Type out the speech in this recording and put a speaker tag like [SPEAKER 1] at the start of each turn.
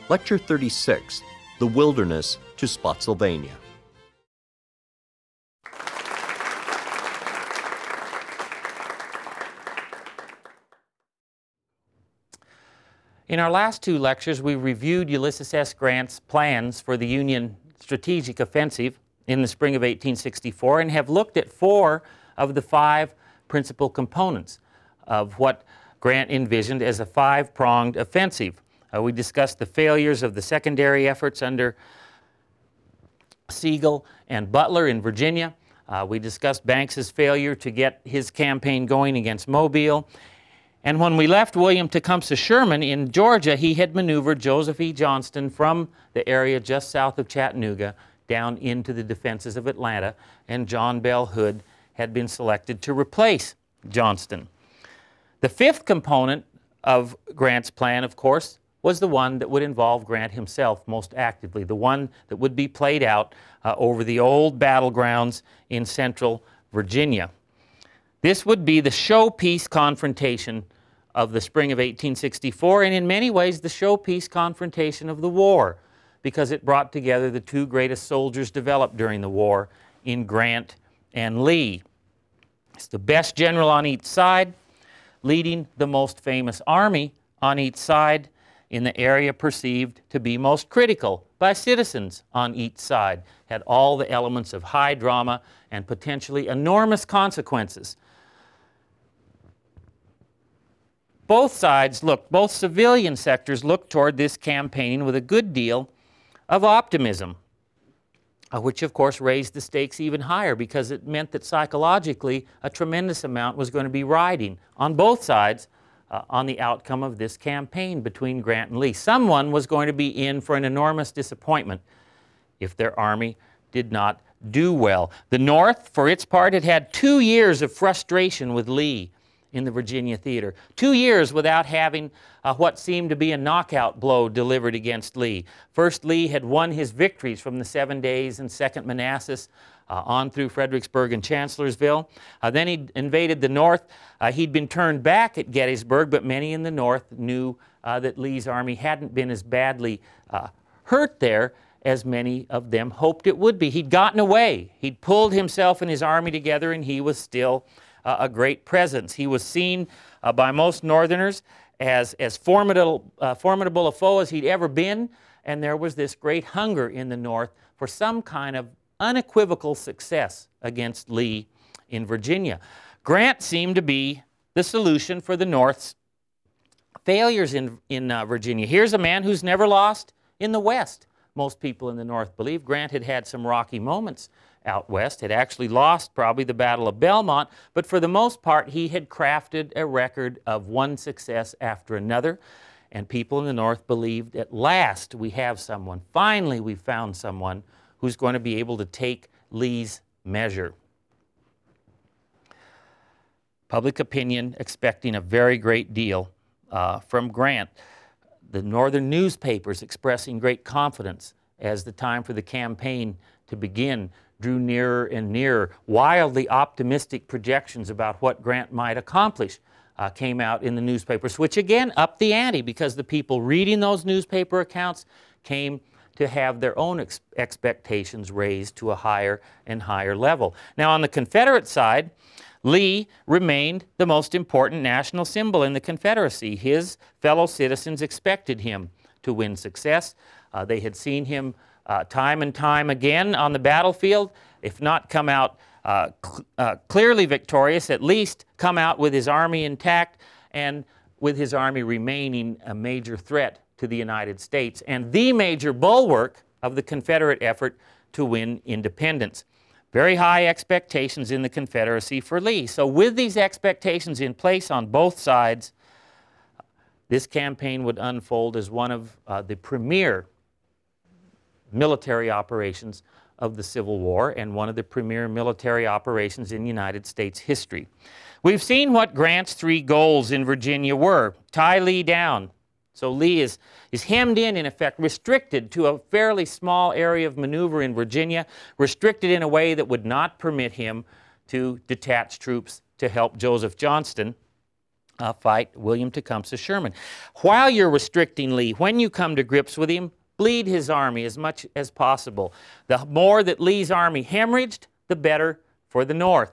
[SPEAKER 1] Lecture 36, The Wilderness to Spotsylvania.
[SPEAKER 2] In our last two lectures, we reviewed Ulysses S. Grant's plans for the Union strategic offensive in the spring of 1864 and have looked at 4 of the 5 principal components of what Grant envisioned as a 5-pronged offensive. We discussed the failures of the secondary efforts under Sigel and Butler in Virginia. We discussed Banks's failure to get his campaign going against Mobile. And when we left William Tecumseh Sherman in Georgia, he had maneuvered Joseph E. Johnston from the area just south of Chattanooga down into the defenses of Atlanta, and John Bell Hood had been selected to replace Johnston. The 5th component of Grant's plan, of course, was the one that would involve Grant himself most actively, the one that would be played out over the old battlegrounds in central Virginia. This would be the showpiece confrontation of the spring of 1864, and in many ways the showpiece confrontation of the war, because it brought together the 2 greatest soldiers developed during the war in Grant and Lee. It's the best general on each side, leading the most famous army on each side in the area perceived to be most critical by citizens on each side, had all the elements of high drama and potentially enormous consequences. Both sides both civilian sectors looked toward this campaign with a good deal of optimism, which of course raised the stakes even higher because it meant that psychologically a tremendous amount was going to be riding on both sides on the outcome of this campaign between Grant and Lee. Someone was going to be in for an enormous disappointment if their army did not do well. The North, for its part, had had 2 years of frustration with Lee in the Virginia theater. 2 years without having what seemed to be a knockout blow delivered against Lee. First, Lee had won his victories from the 7 Days and 2nd Manassas on through Fredericksburg and Chancellorsville. Then he invaded the North. He'd been turned back at Gettysburg, but many in the North knew that Lee's army hadn't been as badly hurt there as many of them hoped it would be. He'd gotten away. He'd pulled himself and his army together, and he was still a great presence. He was seen by most Northerners as formidable a foe as he'd ever been, and there was this great hunger in the North for some kind of unequivocal success against Lee in Virginia. Grant seemed to be the solution for the North's failures in Virginia. Here's a man who's never lost in the West. Most people in the North believe Grant had had some rocky moments out west, had actually lost probably the Battle of Belmont, but for the most part he had crafted a record of one success after another, and people in the North believed at last we have someone, finally we found someone who's going to be able to take Lee's measure. Public opinion expecting a very great deal from Grant. The Northern newspapers expressing great confidence as the time for the campaign to begin drew nearer and nearer. Wildly optimistic projections about what Grant might accomplish came out in the newspapers, which again upped the ante because the people reading those newspaper accounts came to have their own expectations raised to a higher and higher level. Now on the Confederate side, Lee remained the most important national symbol in the Confederacy. His fellow citizens expected him to win success. They had seen him time and time again on the battlefield, if not come out clearly victorious, at least come out with his army intact and with his army remaining a major threat to the United States and the major bulwark of the Confederate effort to win independence. Very high expectations in the Confederacy for Lee. So with these expectations in place on both sides, this campaign would unfold as one of the premier military operations of the Civil War and one of the premier military operations in United States history. We've seen what Grant's 3 goals in Virginia were. Tie Lee down. So Lee is hemmed in effect, restricted to a fairly small area of maneuver in Virginia, restricted in a way that would not permit him to detach troops to help Joseph Johnston fight William Tecumseh Sherman. While you're restricting Lee, when you come to grips with him, bleed his army as much as possible. The more that Lee's army hemorrhaged, the better for the North.